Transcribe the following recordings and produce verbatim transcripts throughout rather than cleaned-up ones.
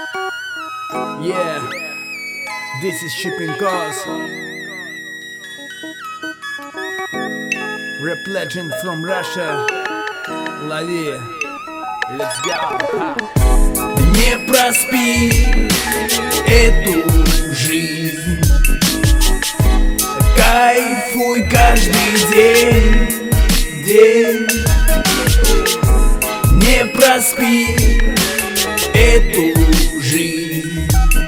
Yeah, this is Shipping Cars. Rap legend from Russia. Лови, let's go. Не проспи эту жизнь, кайфуй каждый день, день. Не проспи эту жизнь,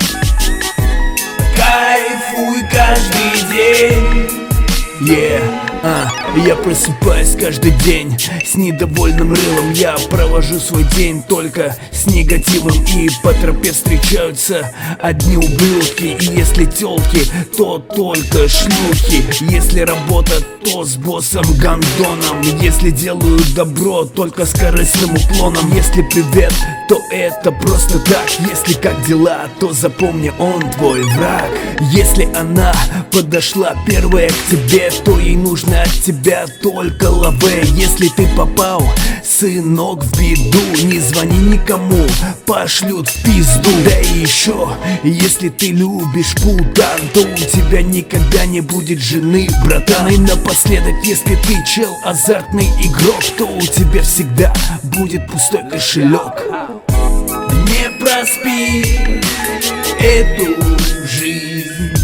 кайфуй каждый день. Yeah, а, я просыпаюсь каждый день с недовольным рылом. Я провожу свой день только с негативом, и по тропе встречаются одни ублюдки. И если тёлки, то только шлюхи. Если работа, то с боссом гандоном. Если делаю добро, только с корыстным уклоном. Если привет, то это просто так. Если как дела, то запомни, он твой враг. Если она подошла первая к тебе, то ей нужно от тебя только лавэ. Если ты попал, сынок, в беду, не звони никому, пошлют в пизду. Да и еще, если ты любишь путан, то у тебя никогда не будет жены, братан. И напоследок, если ты чел, азартный игрок, то у тебя всегда будет пустой кошелек. Не проспи эту жизнь,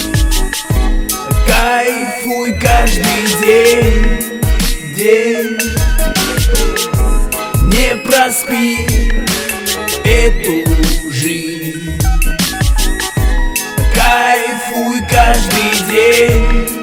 кайфуй каждый день, день. Не проспи эту жизнь, кайфуй каждый день.